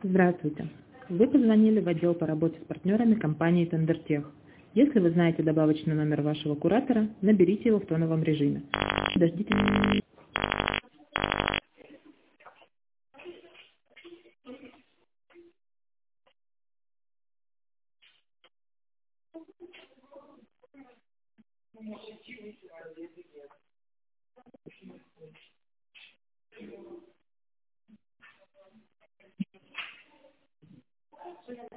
Здравствуйте. Вы позвонили в отдел по работе с партнерами компании Тендертех. Если вы знаете добавочный номер вашего куратора, наберите его в тоновом режиме. Подождите.